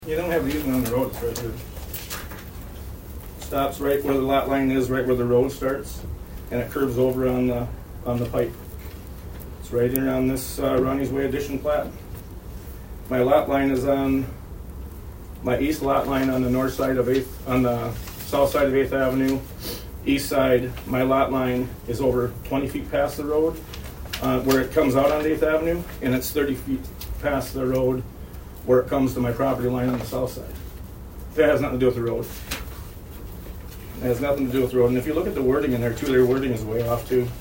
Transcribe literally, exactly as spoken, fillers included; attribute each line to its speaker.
Speaker 1: You don't have the easement on the road, it's right here. Stops right where the lot line is, right where the road starts, and it curves over on the on the pipe. It's right here on this uh, Ronnie's Way addition plat. My lot line is on my east lot line on the north side of eighth, on the south side of eighth Avenue. East side, my lot line is over twenty feet past the road, uh, where it comes out on eighth Avenue, and it's thirty feet past the road where it comes to my property line on the south side. That has nothing to do with the road. It has nothing to do with the road. And if you look at the wording in there too, their wording is way off too.